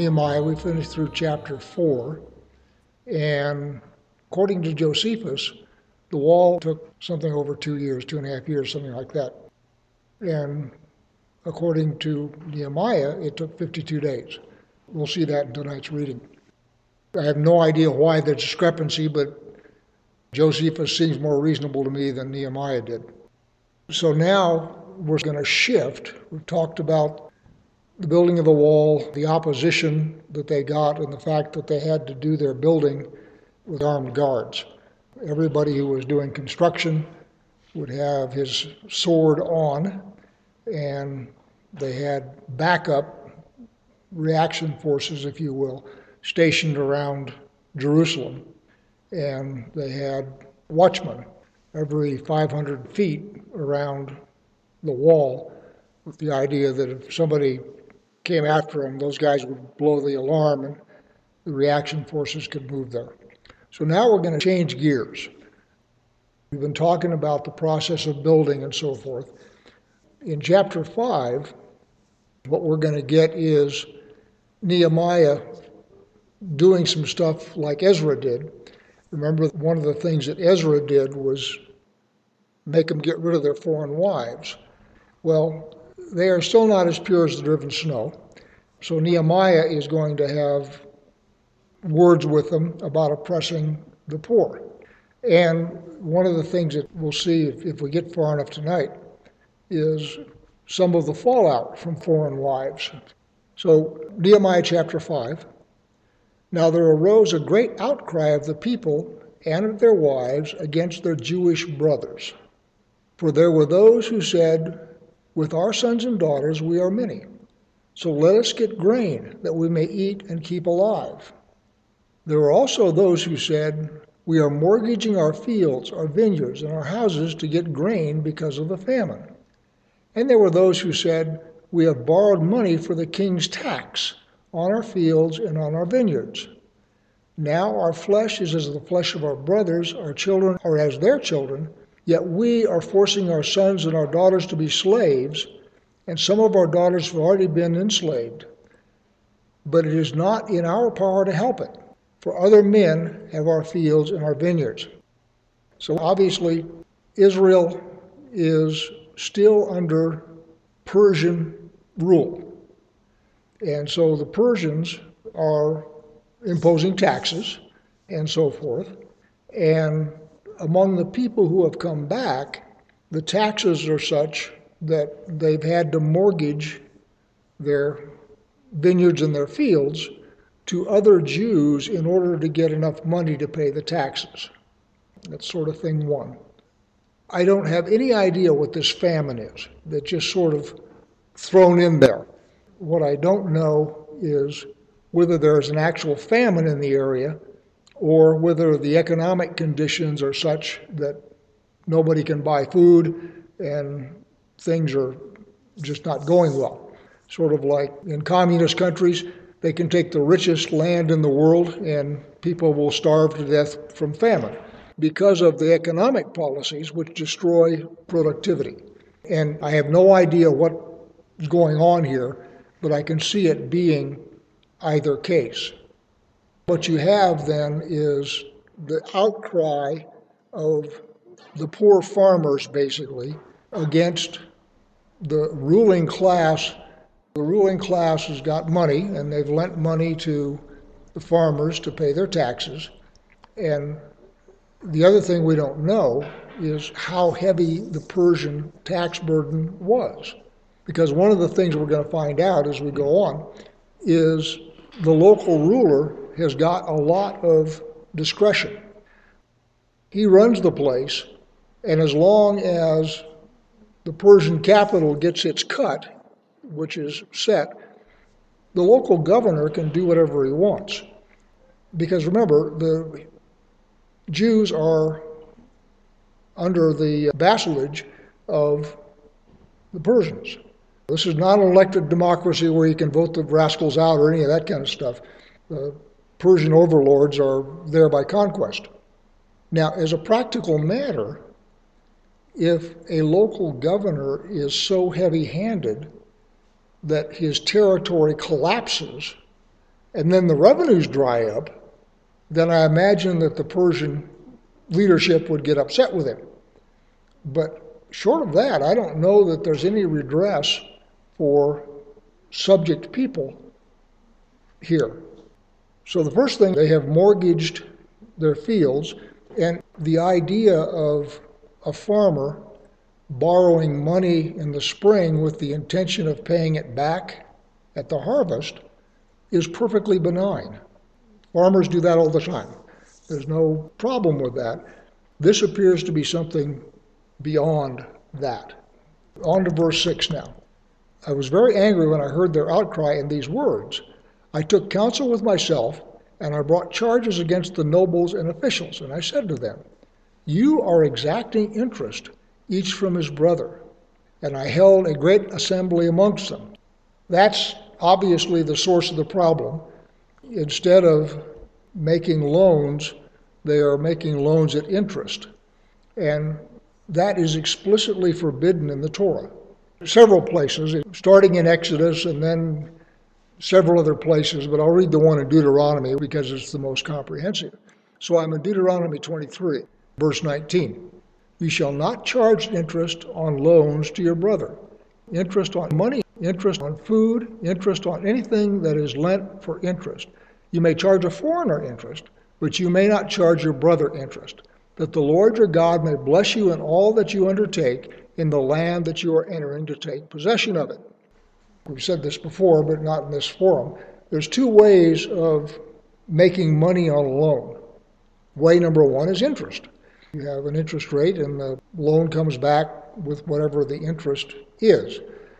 Nehemiah. We finished through chapter 4, and according to Josephus, the wall took something over 2 years, 2.5 years, something like that. And according to Nehemiah, it took 52 days. We'll see that in tonight's reading. I have no idea why the discrepancy, but Josephus seems more reasonable to me than Nehemiah did. So now we're going to shift. We've talked about the building of the wall, the opposition that they got, and the fact that they had to do their building with armed guards. Everybody who was doing construction would have his sword on, and they had backup reaction forces, if you will, stationed around Jerusalem. And they had watchmen every 500 feet around the wall, with the idea that if somebody came after them, those guys would blow the alarm and the reaction forces could move there. So now we're going to change gears. We've been talking about the process of building and so forth. In chapter 5, what we're going to get is Nehemiah doing some stuff like Ezra did. Remember, one of the things that Ezra did was make them get rid of their foreign wives. Well, they are still not as pure as the driven snow. So Nehemiah is going to have words with them about oppressing the poor. And one of the things that we'll see if we get far enough tonight is some of the fallout from foreign wives. So Nehemiah chapter 5. Now there arose a great outcry of the people and of their wives against their Jewish brothers. For there were those who said, with our sons and daughters we are many. So let us get grain that we may eat and keep alive. There were also those who said, we are mortgaging our fields, our vineyards, and our houses to get grain because of the famine. And there were those who said, we have borrowed money for the king's tax on our fields and on our vineyards. Now our flesh is as the flesh of our brothers, our children are as their children, yet we are forcing our sons and our daughters to be slaves, and some of our daughters have already been enslaved. But it is not in our power to help it, for other men have our fields and our vineyards. So obviously, Israel is still under Persian rule. And so the Persians are imposing taxes and so forth. And among the people who have come back, the taxes are such that they've had to mortgage their vineyards and their fields to other Jews in order to get enough money to pay the taxes. That's sort of thing one. I don't have any idea what this famine is. That's just sort of thrown in there. What I don't know is whether there's an actual famine in the area or whether the economic conditions are such that nobody can buy food and things are just not going well. Sort of like in communist countries, they can take the richest land in the world and people will starve to death from famine because of the economic policies which destroy productivity. And I have no idea what's going on here, but I can see it being either case. What you have then is the outcry of the poor farmers, basically, against the ruling class. The ruling class has got money, and they've lent money to the farmers to pay their taxes. And the other thing we don't know is how heavy the Persian tax burden was. Because one of the things we're going to find out as we go on is the local ruler has got a lot of discretion. He runs the place, and as long as the Persian capital gets its cut, which is set, the local governor can do whatever he wants. Because remember, the Jews are under the vassalage of the Persians. This is not an elected democracy where you can vote the rascals out or any of that kind of stuff. The Persian overlords are there by conquest. Now, as a practical matter, if a local governor is so heavy-handed that his territory collapses and then the revenues dry up, then I imagine that the Persian leadership would get upset with him. But short of that, I don't know that there's any redress for subject people here. So the first thing, they have mortgaged their fields, and the idea of a farmer borrowing money in the spring with the intention of paying it back at the harvest is perfectly benign. Farmers do that all the time. There's no problem with that. This appears to be something beyond that. On to verse 6 now. I was very angry when I heard their outcry in these words. I took counsel with myself, and I brought charges against the nobles and officials, and I said to them, you are exacting interest, each from his brother. And I held a great assembly amongst them. That's obviously the source of the problem. Instead of making loans, they are making loans at interest. And that is explicitly forbidden in the Torah. Several places, starting in Exodus and then several other places, but I'll read the one in Deuteronomy because it's the most comprehensive. So I'm in Deuteronomy 23, verse 19. You shall not charge interest on loans to your brother, interest on money, interest on food, interest on anything that is lent for interest. You may charge a foreigner interest, but you may not charge your brother interest, that the Lord your God may bless you in all that you undertake in the land that you are entering to take possession of it. We've said this before, but not in this forum. There's two ways of making money on a loan. Way number one is interest. You have an interest rate and the loan comes back with whatever the interest is.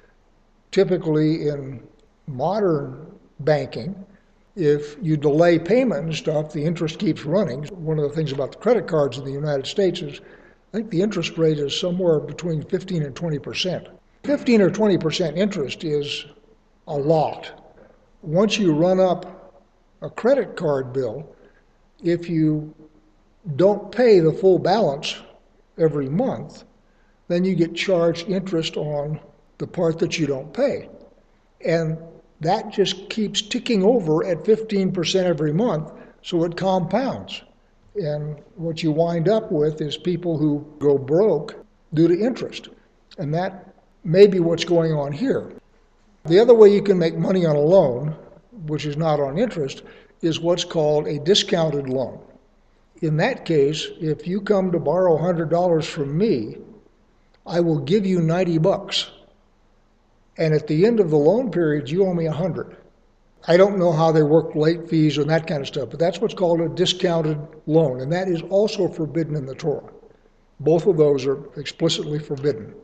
Typically in modern banking, if you delay payment and stuff, the interest keeps running. One of the things about the credit cards in the United States is I think the interest rate is somewhere between 15 and 20%. 15 or 20% interest is a lot. Once you run up a credit card bill, if you don't pay the full balance every month, then you get charged interest on the part that you don't pay. And that just keeps ticking over at 15% every month, so it compounds. And what you wind up with is people who go broke due to interest. And that may be what's going on here. The other way you can make money on a loan, which is not on interest, is what's called a discounted loan. In that case, if you come to borrow $100 from me, I will give you $90. And at the end of the loan period, you owe me $100. I don't know how they work late fees and that kind of stuff, but that's what's called a discounted loan, and that is also forbidden in the Torah. Both of those are explicitly forbidden.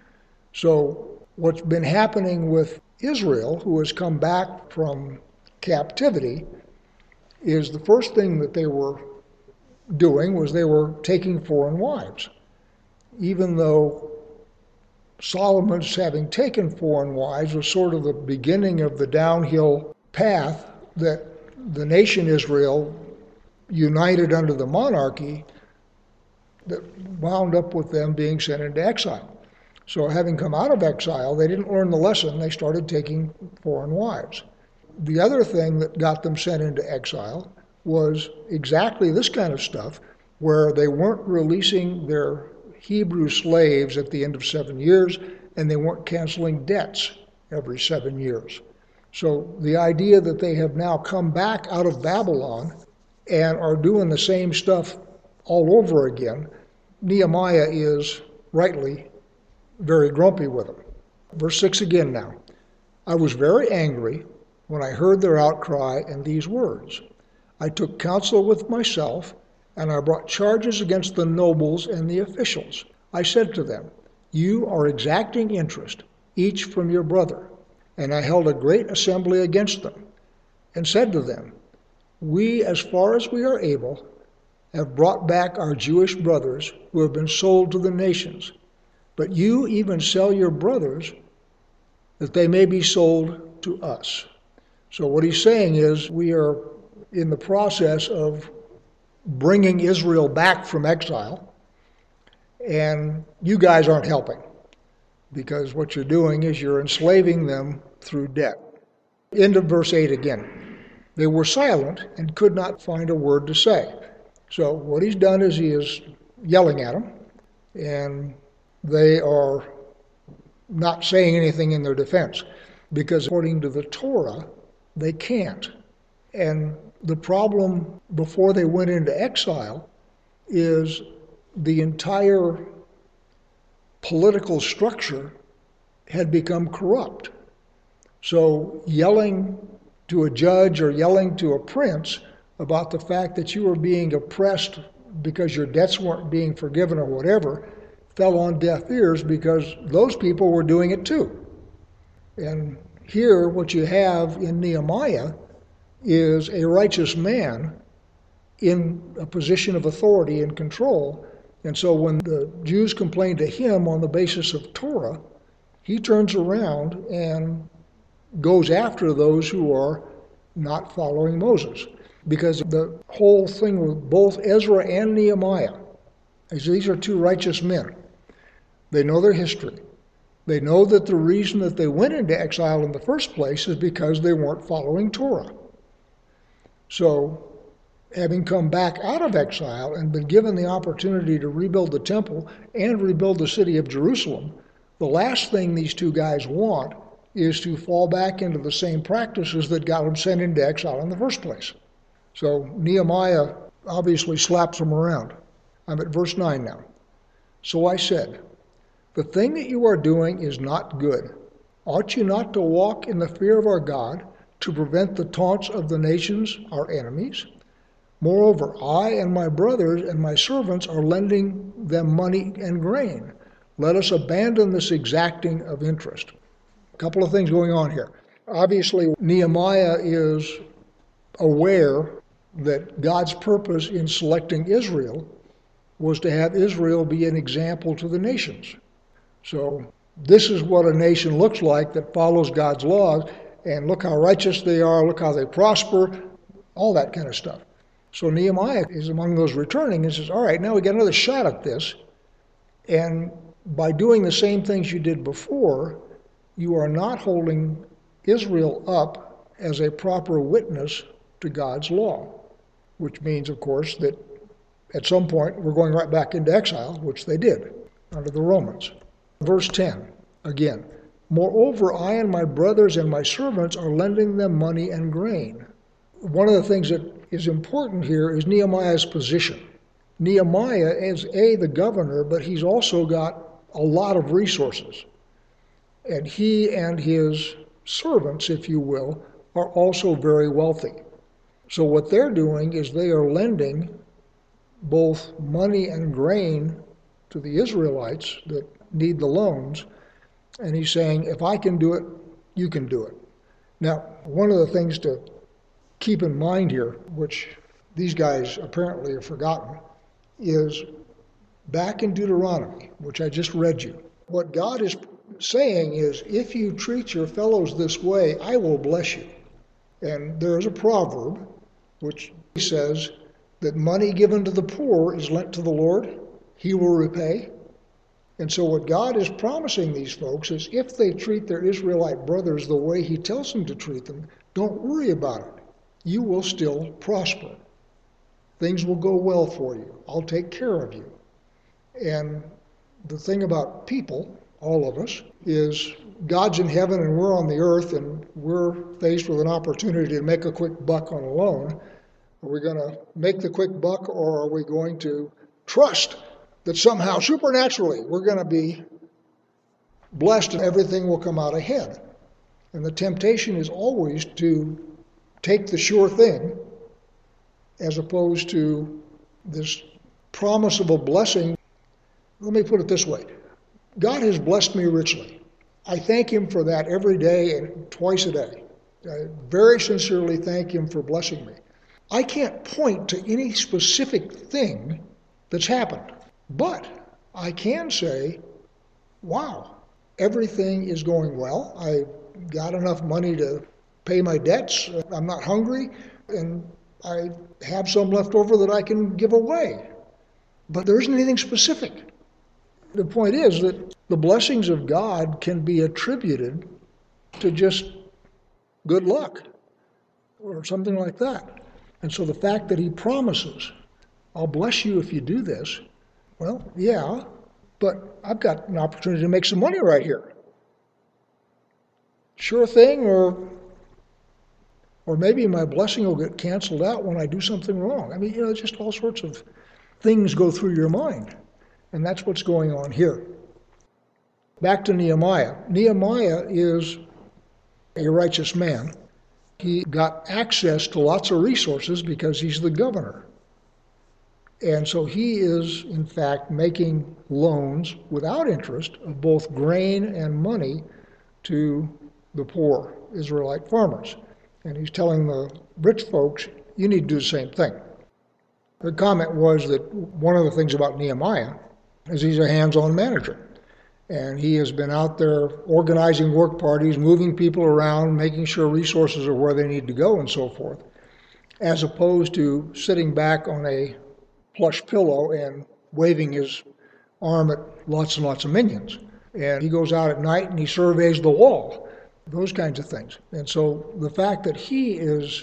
So what's been happening with Israel, who has come back from captivity, is the first thing that they were doing was they were taking foreign wives. Even though Solomon's having taken foreign wives was sort of the beginning of the downhill path that the nation Israel, united under the monarchy, that wound up with them being sent into exile. So having come out of exile, they didn't learn the lesson. They started taking foreign wives. The other thing that got them sent into exile was exactly this kind of stuff, where they weren't releasing their Hebrew slaves at the end of 7 years, and they weren't canceling debts every 7 years. So the idea that they have now come back out of Babylon and are doing the same stuff all over again, Nehemiah is rightly very grumpy with them. Verse 6 again now. I was very angry when I heard their outcry and these words. I took counsel with myself, and I brought charges against the nobles and the officials. I said to them, you are exacting interest, each from your brother. And I held a great assembly against them, and said to them, we, as far as we are able, have brought back our Jewish brothers who have been sold to the nations. But you even sell your brothers that they may be sold to us. So what he's saying is we are in the process of bringing Israel back from exile, and you guys aren't helping, because what you're doing is you're enslaving them through debt. End of verse 8 again. They were silent and could not find a word to say. So what he's done is he is yelling at them, and they are not saying anything in their defense, because according to the Torah, they can't. And the problem before they went into exile is the entire political structure had become corrupt. So yelling to a judge or yelling to a prince about the fact that you were being oppressed because your debts weren't being forgiven or whatever fell on deaf ears, because those people were doing it too. And here what you have in Nehemiah is a righteous man in a position of authority and control. And so when the Jews complained to him on the basis of Torah, he turns around and goes after those who are not following Moses. Because the whole thing with both Ezra and Nehemiah is these are two righteous men. They know their history. They know that the reason that they went into exile in the first place is because they weren't following Torah. So, having come back out of exile and been given the opportunity to rebuild the temple and rebuild the city of Jerusalem, the last thing these two guys want is to fall back into the same practices that got them sent into exile in the first place. So Nehemiah obviously slaps them around. I'm at verse 9 now. So I said, the thing that you are doing is not good. Ought you not to walk in the fear of our God, to prevent the taunts of the nations, our enemies? Moreover, I and my brothers and my servants are lending them money and grain. Let us abandon this exacting of interest. A couple of things going on here. Obviously, Nehemiah is aware that God's purpose in selecting Israel was to have Israel be an example to the nations. So this is what a nation looks like that follows God's laws, and look how righteous they are, look how they prosper, all that kind of stuff. So Nehemiah is among those returning and says, all right, now we got another shot at this, and by doing the same things you did before, you are not holding Israel up as a proper witness to God's law, which means, of course, that at some point we're going right back into exile, which they did under the Romans. Verse 10, again, moreover, I and my brothers and my servants are lending them money and grain. One of the things that is important here is Nehemiah's position. Nehemiah is the governor, but he's also got a lot of resources. And he and his servants, if you will, are also very wealthy. So what they're doing is they are lending both money and grain to the Israelites that need the loans. And he's saying, if I can do it, you can do it. Now, one of the things to keep in mind here, which these guys apparently have forgotten, is back in Deuteronomy, which I just read you. What God is saying is, if you treat your fellows this way, I will bless you. And there is a proverb which says that money given to the poor is lent to the Lord, he will repay. And so what God is promising these folks is if they treat their Israelite brothers the way he tells them to treat them, don't worry about it. You will still prosper. Things will go well for you. I'll take care of you. And the thing about people, all of us, is God's in heaven and we're on the earth, and we're faced with an opportunity to make a quick buck on a loan. Are we going to make the quick buck, or are we going to trust that somehow supernaturally we're going to be blessed and everything will come out ahead? And the temptation is always to take the sure thing as opposed to this promise of a blessing. Let me put it this way. God has blessed me richly. I thank him for that every day and twice a day. I very sincerely thank him for blessing me. I can't point to any specific thing that's happened, but I can say, wow, everything is going well. I got enough money to pay my debts. I'm not hungry, and I have some left over that I can give away. But there isn't anything specific. The point is that the blessings of God can be attributed to just good luck. or something like that. And so the fact that he promises, I'll bless you if you do this, well, yeah, but I've got an opportunity to make some money right here. Sure thing, or maybe my blessing will get canceled out when I do something wrong. I mean, just all sorts of things go through your mind. And that's what's going on here. Back to Nehemiah. Nehemiah is a righteous man. He got access to lots of resources because he's the governor. And so he is, in fact, making loans without interest of both grain and money to the poor Israelite farmers. And he's telling the rich folks, you need to do the same thing. The comment was that one of the things about Nehemiah is he's a hands-on manager. And he has been out there organizing work parties, moving people around, making sure resources are where they need to go and so forth, as opposed to sitting back on a plush pillow and waving his arm at lots and lots of minions. And he goes out at night and he surveys the wall, those kinds of things. And so the fact that he is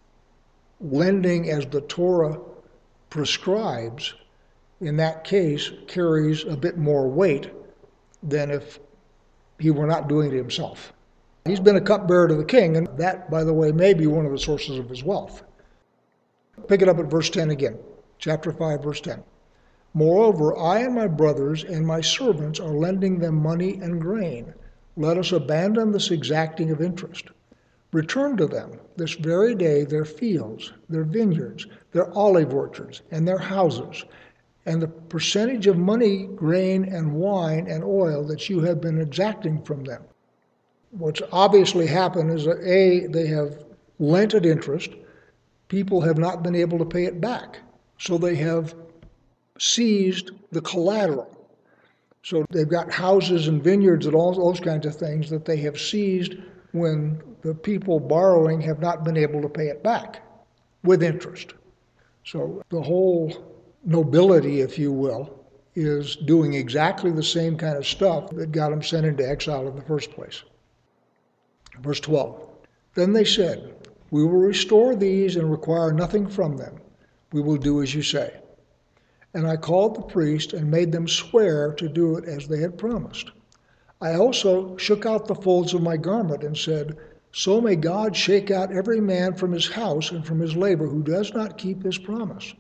lending as the Torah prescribes, in that case, carries a bit more weight than if he were not doing it himself. He's been a cupbearer to the king, and that, by the way, may be one of the sources of his wealth. Pick it up at verse 10 again, chapter 5, verse 10. Moreover, I and my brothers and my servants are lending them money and grain. Let us abandon this exacting of interest. Return to them this very day their fields, their vineyards, their olive orchards, and their houses, and the percentage of money, grain, and wine, and oil that you have been exacting from them. What's obviously happened is that they have lent at interest. People have not been able to pay it back. So they have seized the collateral. So they've got houses and vineyards and all those kinds of things that they have seized when the people borrowing have not been able to pay it back with interest. So the whole nobility, if you will, is doing exactly the same kind of stuff that got them sent into exile in the first place. Verse 12. Then they said, we will restore these and require nothing from them. We will do as you say. And I called the priest and made them swear to do it as they had promised. I also shook out the folds of my garment and said, so may God shake out every man from his house and from his labor who does not keep his promise.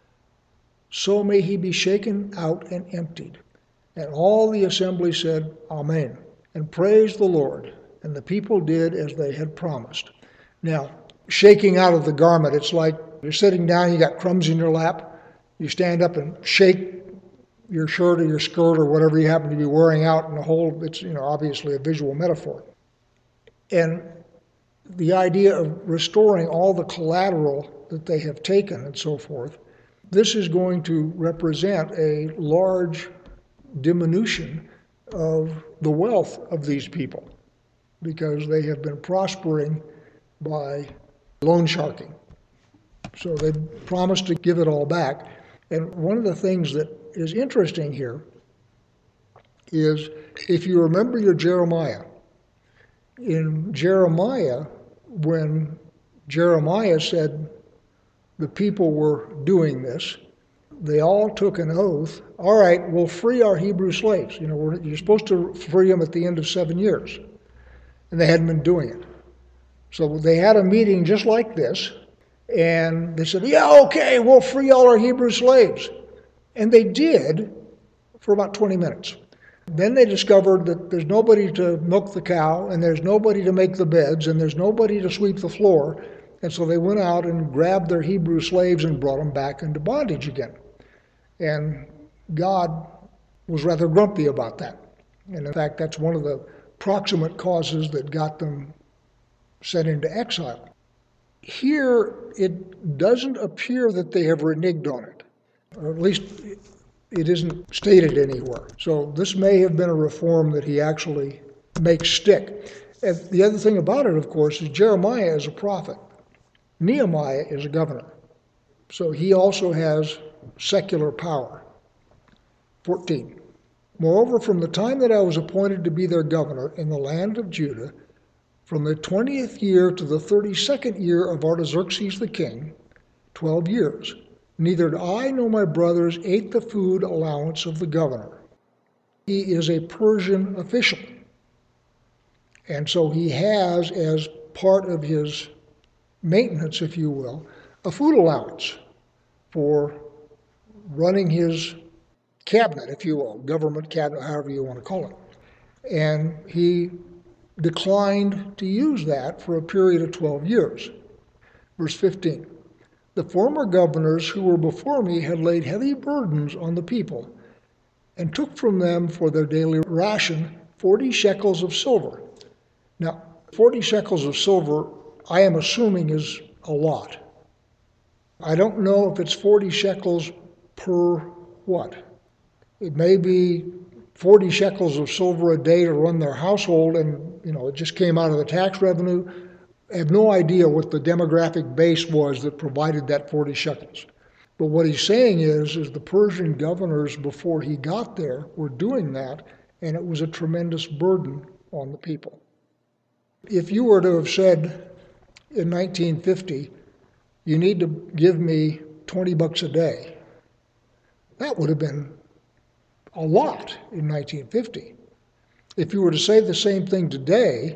So may he be shaken out and emptied. And all the assembly said, Amen, and praised the Lord. And the people did as they had promised. Now, shaking out of the garment, it's like you're sitting down, you got crumbs in your lap, you stand up and shake your shirt or your skirt or whatever you happen to be wearing out in the whole, it's obviously a visual metaphor. And the idea of restoring all the collateral that they have taken and so forth, this is going to represent a large diminution of the wealth of these people because they have been prospering by loan sharking. So they promised to give it all back. And one of the things that is interesting here is if you remember your Jeremiah, in Jeremiah, when Jeremiah said the people were doing this, they all took an oath, all right, we'll free our Hebrew slaves. You're supposed to free them at the end of 7 years. And they hadn't been doing it. So they had a meeting just like this, and they said, yeah, okay, we'll free all our Hebrew slaves. And they did for about 20 minutes. Then they discovered that there's nobody to milk the cow, and there's nobody to make the beds, and there's nobody to sweep the floor. And so they went out and grabbed their Hebrew slaves and brought them back into bondage again. And God was rather grumpy about that. And in fact, that's one of the proximate causes that got them sent into exile. Here, it doesn't appear that they have reneged on it, or at least it isn't stated anywhere. So this may have been a reform that he actually makes stick. And the other thing about it, of course, is Jeremiah is a prophet. Nehemiah is a governor. So he also has secular power. 14. Moreover, from the time that I was appointed to be their governor in the land of Judah, From the 20th year to the 32nd year of Artaxerxes the king, 12 years, neither I nor my brothers ate the food allowance of the governor. He is a Persian official, and so he has, as part of his maintenance, if you will, a food allowance for running his cabinet, if you will, government cabinet, however you want to call it. And he declined to use that for a period of 12 years. Verse 15, the former governors who were before me had laid heavy burdens on the people and took from them for their daily ration 40 shekels of silver. Now, 40 shekels of silver, I am assuming, is a lot. I don't know if it's 40 shekels per what. It may be 40 shekels of silver a day to run their household, and it just came out of the tax revenue. I have no idea what the demographic base was that provided that 40 shekels. But what he's saying is the Persian governors before he got there were doing that, and it was a tremendous burden on the people. If you were to have said in 1950, you need to give me $20 a day, that would have been a lot in 1950. If you were to say the same thing today,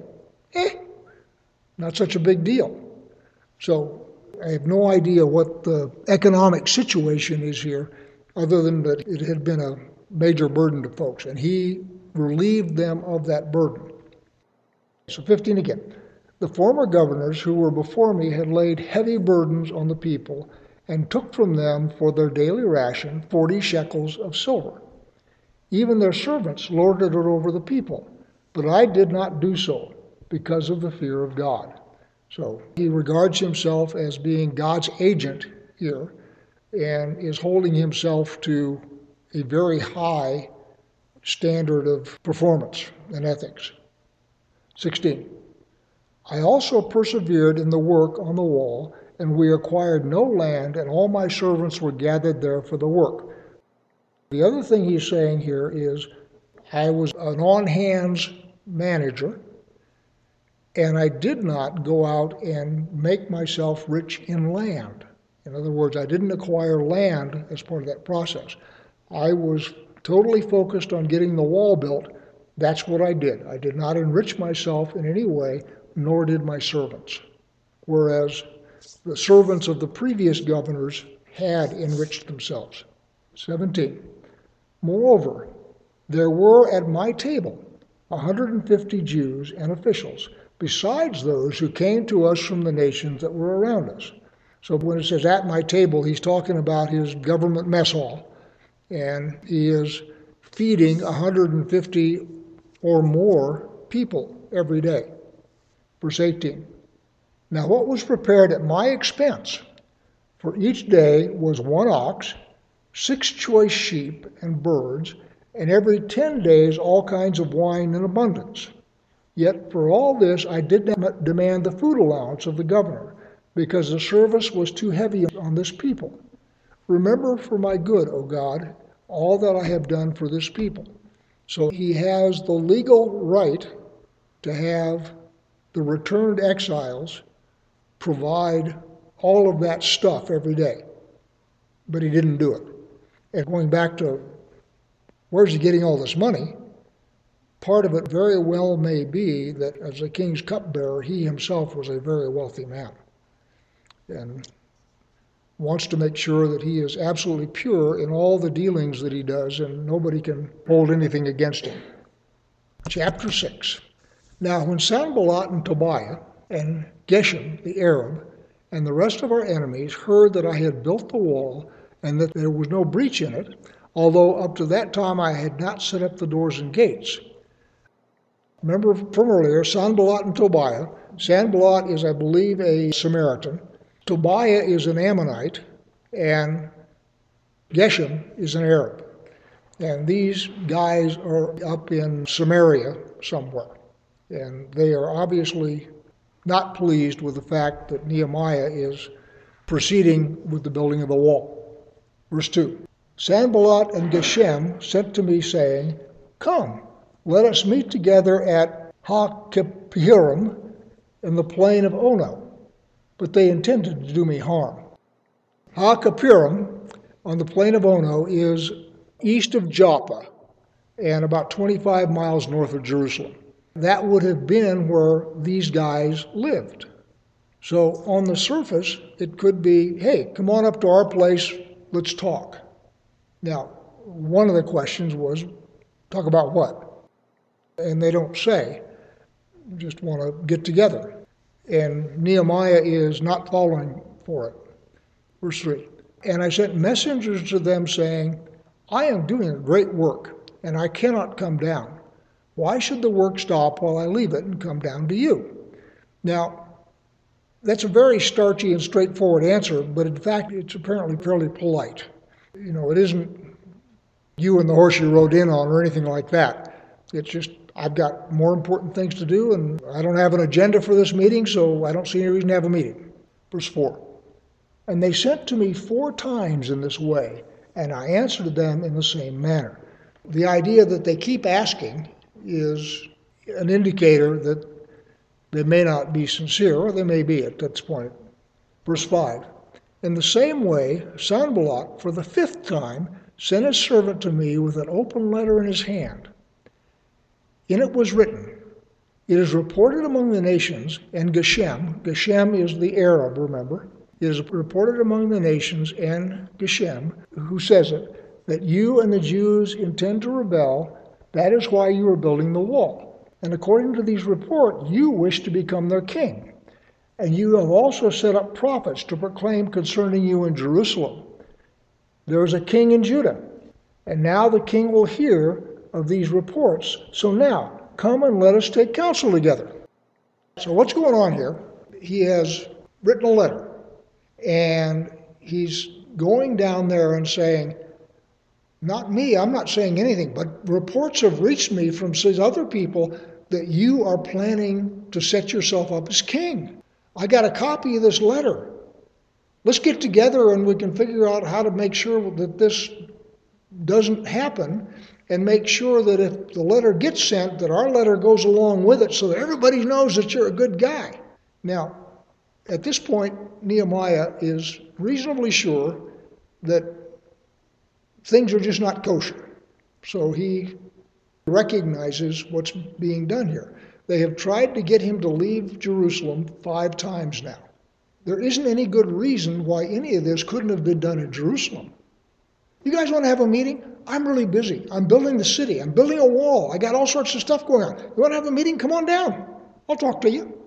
not such a big deal. So I have no idea what the economic situation is here, other than that it had been a major burden to folks, and he relieved them of that burden. So 15 again. The former governors who were before me had laid heavy burdens on the people and took from them for their daily ration 40 shekels of silver. Even their servants lorded it over the people, but I did not do so because of the fear of God. So he regards himself as being God's agent here and is holding himself to a very high standard of performance and ethics. 16. I also persevered in the work on the wall, and we acquired no land, and all my servants were gathered there for the work. The other thing he's saying here is, I was an on-hands manager, and I did not go out and make myself rich in land. In other words, I didn't acquire land as part of that process. I was totally focused on getting the wall built. That's what I did. I did not enrich myself in any way, nor did my servants. Whereas the servants of the previous governors had enriched themselves. 17. Moreover, there were at my table 150 Jews and officials, besides those who came to us from the nations that were around us. So when it says at my table, he's talking about his government mess hall, and he is feeding 150 or more people every day. Verse 18. Now what was prepared at my expense for each day was 1 ox, 6 choice sheep and birds, and every 10 days all kinds of wine in abundance. Yet for all this I did not demand the food allowance of the governor, because the service was too heavy on this people. Remember for my good, O God, all that I have done for this people. So he has the legal right to have the returned exiles provide all of that stuff every day. But he didn't do it. And going back to where's he getting all this money, part of it very well may be that as the king's cupbearer, he himself was a very wealthy man and wants to make sure that he is absolutely pure in all the dealings that he does, and nobody can hold anything against him. Chapter 6. Now when Sanballat and Tobiah and Geshem the Arab and the rest of our enemies heard that I had built the wall and that there was no breach in it, although up to that time I had not set up the doors and gates. Remember from earlier, Sanballat and Tobiah. Sanballat is, I believe, a Samaritan. Tobiah is an Ammonite, and Geshem is an Arab. And these guys are up in Samaria somewhere. And they are obviously not pleased with the fact that Nehemiah is proceeding with the building of the wall. Verse 2. Sanballat and Geshem sent to me, saying, Come, let us meet together at Ha-Kiphirim and the plain of Ono, but they intended to do me harm. Ha-Kapirim on the plain of Ono is east of Joppa and about 25 miles north of Jerusalem. That would have been where these guys lived. So on the surface, it could be, hey, come on up to our place, let's talk. Now, one of the questions was, talk about what? And they don't say, just want to get together. And Nehemiah is not falling for it. Verse 3, and I sent messengers to them saying, I am doing a great work, and I cannot come down. Why should the work stop while I leave it and come down to you? Now, that's a very starchy and straightforward answer, but in fact, it's apparently fairly polite. It isn't you and the horse you rode in on or anything like that. It's just, I've got more important things to do, and I don't have an agenda for this meeting, so I don't see any reason to have a meeting. Verse 4. And they sent to me 4 times in this way, and I answered them in the same manner. The idea that they keep asking is an indicator that they may not be sincere, or they may be at this point. Verse 5. In the same way, Sanballat, for the 5th time, sent his servant to me with an open letter in his hand. In it was written, it is reported among the nations, and Geshem is the Arab, remember, it is reported among the nations and Geshem, who says it, that you and the Jews intend to rebel. That is why you are building the wall. And according to these reports, you wish to become their king. And you have also set up prophets to proclaim concerning you in Jerusalem. There is a king in Judah, and now the king will hear of these reports. So now, come and let us take counsel together. So what's going on here? He has written a letter. And he's going down there and saying, not me, I'm not saying anything, but reports have reached me from these other people that you are planning to set yourself up as king. I got a copy of this letter. Let's get together and we can figure out how to make sure that this doesn't happen, and make sure that if the letter gets sent, that our letter goes along with it so that everybody knows that you're a good guy. Now, at this point, Nehemiah is reasonably sure that things are just not kosher. So he recognizes what's being done here. They have tried to get him to leave Jerusalem 5 times now. There isn't any good reason why any of this couldn't have been done in Jerusalem. You guys want to have a meeting? I'm really busy. I'm building the city. I'm building a wall. I got all sorts of stuff going on. You want to have a meeting? Come on down. I'll talk to you.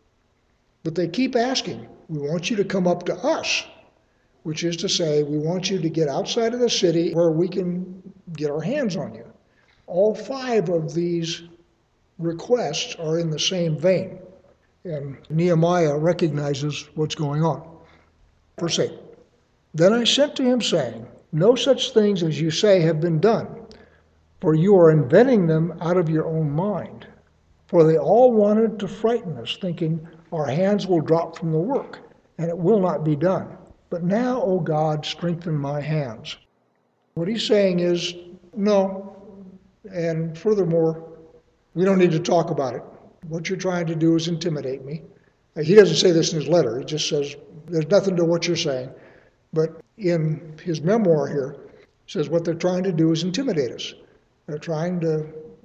But they keep asking, we want you to come up to us, which is to say, we want you to get outside of the city where we can get our hands on you. All 5 of these requests are in the same vein, and Nehemiah recognizes what's going on. Verse 8, then I sent to him saying, no such things as you say have been done, for you are inventing them out of your own mind. For they all wanted to frighten us, thinking, our hands will drop from the work, and it will not be done. But now, O God, strengthen my hands. What he's saying is, no, and furthermore, we don't need to talk about it. What you're trying to do is intimidate me. He doesn't say this in his letter. He just says, there's nothing to what you're saying. But in his memoir here, it says what they're trying to do is intimidate us. They're trying to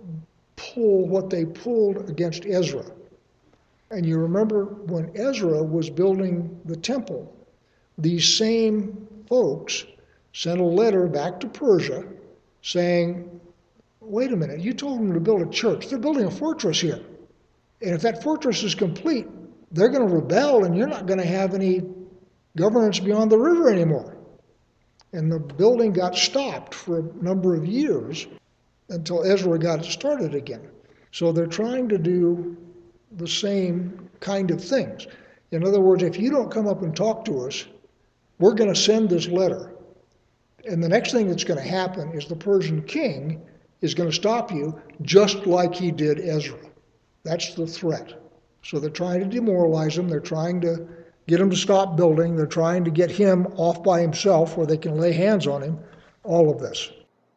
pull what they pulled against Ezra. And you remember when Ezra was building the temple, these same folks sent a letter back to Persia saying, wait a minute, you told them to build a church. They're building a fortress here. And if that fortress is complete, they're going to rebel and you're not going to have any governance beyond the river anymore. And the building got stopped for a number of years until Ezra got it started again. So they're trying to do the same kind of things. In other words, if you don't come up and talk to us, we're going to send this letter. And the next thing that's going to happen is the Persian king is going to stop you just like he did Ezra. That's the threat. So they're trying to demoralize him. They're trying to get him to stop building. They're trying to get him off by himself where they can lay hands on him. All of this.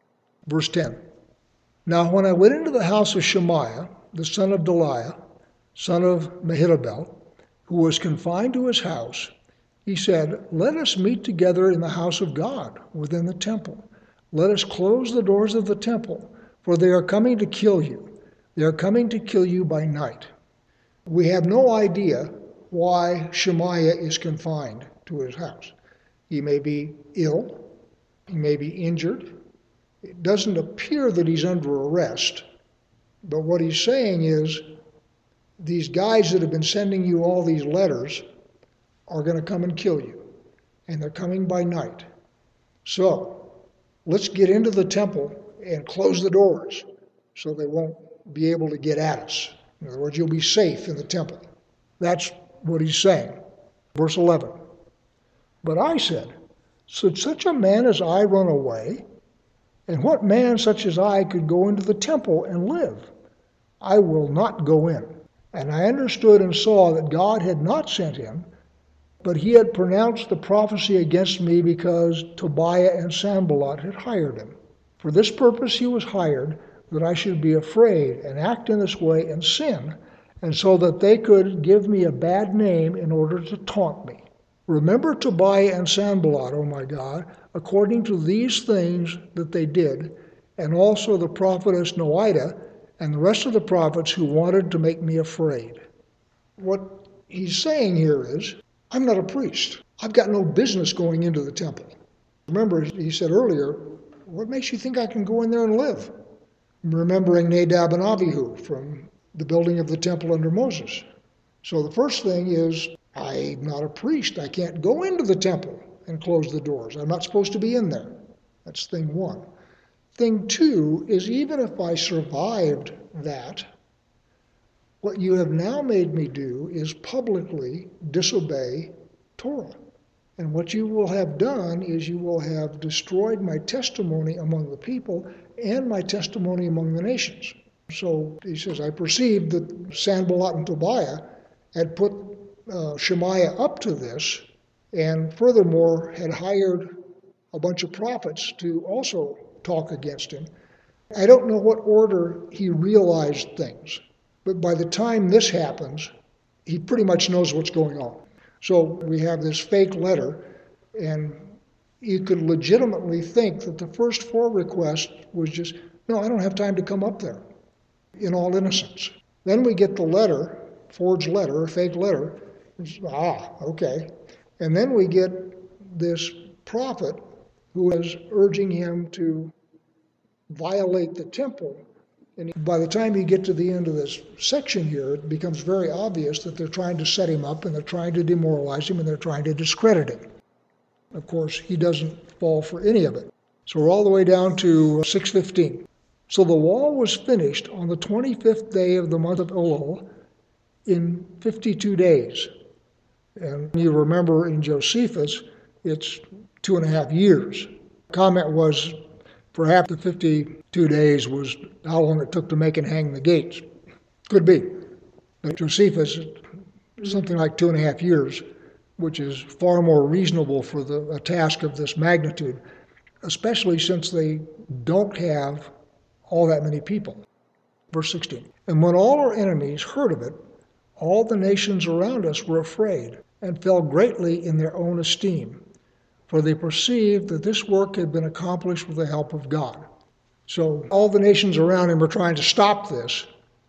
Verse 10. Now when I went into the house of Shemaiah, the son of Delaiah, son of Mehetabel, who was confined to his house, he said, "Let us meet together in the house of God, within the temple. Let us close the doors of the temple, for they are coming to kill you. They are coming to kill you by night." We have no idea why Shemaiah is confined to his house. He may be ill, he may be injured. It doesn't appear that he's under arrest, but what he's saying is, these guys that have been sending you all these letters are going to come and kill you, and they're coming by night. So let's get into the temple and close the doors so they won't be able to get at us. In other words, you'll be safe in the temple. That's what he's saying. Verse 11. "But I said, should such a man as I run away? And what man such as I could go into the temple and live? I will not go in." And I understood and saw that God had not sent him, but he had pronounced the prophecy against me because Tobiah and Sanballat had hired him. For this purpose he was hired, that I should be afraid and act in this way and sin, and so that they could give me a bad name in order to taunt me. Remember Tobiah and Sanballat, O my God, according to these things that they did, and also the prophetess Noadah and the rest of the prophets who wanted to make me afraid. What he's saying here is, I'm not a priest. I've got no business going into the temple. Remember, he said earlier, what makes you think I can go in there and live? Remembering Nadab and Abihu from the building of the temple under Moses. So the first thing is, I'm not a priest. I can't go into the temple and close the doors. I'm not supposed to be in there. That's thing one. Thing two is, even if I survived that, what you have now made me do is publicly disobey Torah. And what you will have done is you will have destroyed my testimony among the people and my testimony among the nations. So he says, I perceived that Sanballat and Tobiah had put Shemaiah up to this, and furthermore had hired a bunch of prophets to also talk against him. I don't know what order he realized things, but by the time this happens, he pretty much knows what's going on. So we have this fake letter, and you could legitimately think that the first 4 requests was just, no, I don't have time to come up there, in all innocence. Then we get the letter, forged letter, or fake letter. Okay. And then we get this prophet who is urging him to violate the temple. And by the time you get to the end of this section here, it becomes very obvious that they're trying to set him up, and they're trying to demoralize him, and they're trying to discredit him. Of course, he doesn't fall for any of it. So we're all the way down to 6:15. So the wall was finished on the 25th day of the month of Elul in 52 days. And you remember in Josephus, it's 2.5 years. Comment was perhaps the 52 days was how long it took to make and hang the gates. Could be. But Josephus, something like 2.5 years, which is far more reasonable for a task of this magnitude, especially since they don't have all that many people. Verse 16. And when all our enemies heard of it, all the nations around us were afraid and fell greatly in their own esteem, for they perceived that this work had been accomplished with the help of God. So all the nations around him were trying to stop this,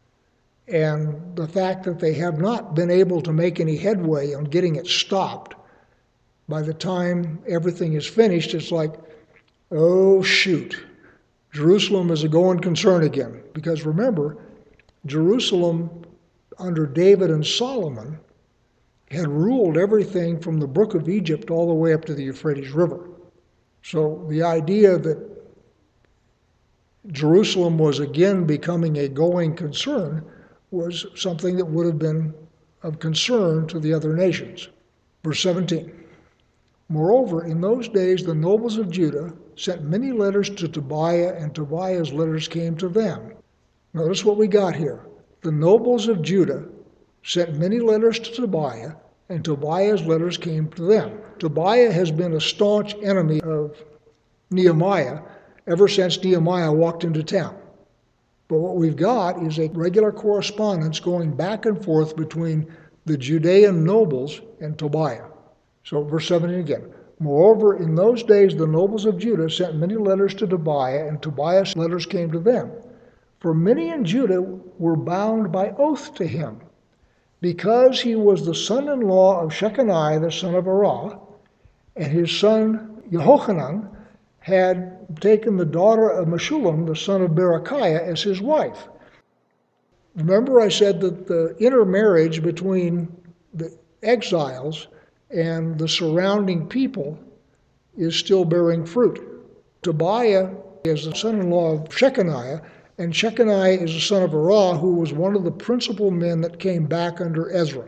and the fact that they have not been able to make any headway on getting it stopped, by the time everything is finished, it's like, oh shoot, Jerusalem is a going concern again. Because remember, Jerusalem under David and Solomon had ruled everything from the brook of Egypt all the way up to the Euphrates River. So the idea that Jerusalem was again becoming a going concern was something that would have been of concern to the other nations. Verse 17. Moreover, in those days the nobles of Judah sent many letters to Tobiah, and Tobiah's letters came to them. Notice what we got here. The nobles of Judah sent many letters to Tobiah, and Tobiah's letters came to them. Tobiah has been a staunch enemy of Nehemiah ever since Nehemiah walked into town. But what we've got is a regular correspondence going back and forth between the Judean nobles and Tobiah. So verse 17 again. Moreover, in those days the nobles of Judah sent many letters to Tobiah, and Tobiah's letters came to them. For many in Judah were bound by oath to him, because he was the son-in-law of Shechaniah the son of Arah, and his son Jehohanan had taken the daughter of Meshullam the son of Berechiah as his wife. Remember I said that the intermarriage between the exiles and the surrounding people is still bearing fruit. Tobiah is the son-in-law of Shechaniah, and Shechaniah is the son of Arah, who was one of the principal men that came back under Ezra.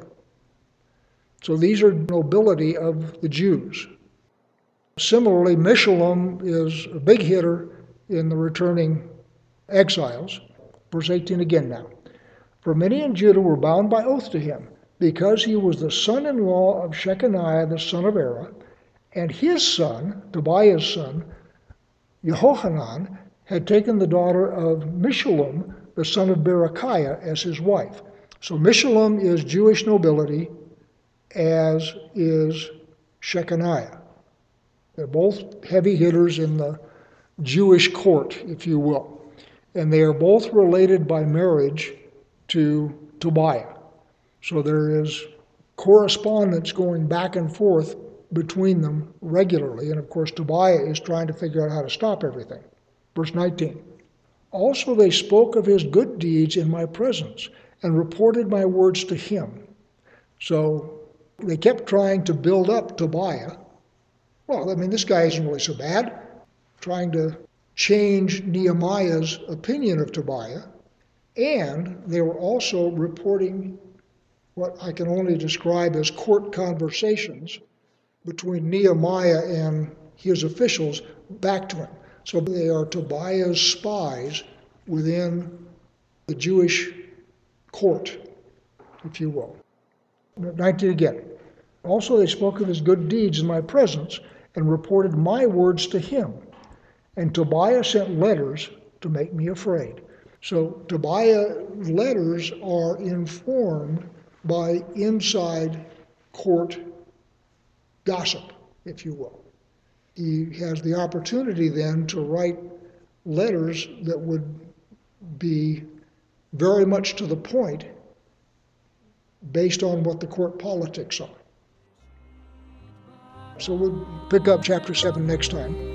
So these are nobility of the Jews. Similarly, Meshullam is a big hitter in the returning exiles. Verse 18 again now. For many in Judah were bound by oath to him, because he was the son-in-law of Shechaniah the son of Arah, and his son, Tobiah's son, Jehohanan, had taken the daughter of Meshullam the son of Berechiah as his wife. So Meshullam is Jewish nobility, as is Shechaniah. They're both heavy hitters in the Jewish court, if you will. And they are both related by marriage to Tobiah. So there is correspondence going back and forth between them regularly. And of course, Tobiah is trying to figure out how to stop everything. Verse 19. Also they spoke of his good deeds in my presence and reported my words to him. So they kept trying to build up Tobiah. Well, I mean, this guy isn't really so bad. Trying to change Nehemiah's opinion of Tobiah. And they were also reporting what I can only describe as court conversations between Nehemiah and his officials back to him. So they are Tobiah's spies within the Jewish court, if you will. 19 again. Also they spoke of his good deeds in my presence and reported my words to him. And Tobiah sent letters to make me afraid. So Tobiah's letters are informed by inside court gossip, if you will. He has the opportunity then to write letters that would be very much to the point based on what the court politics are. So we'll pick up chapter 7 next time.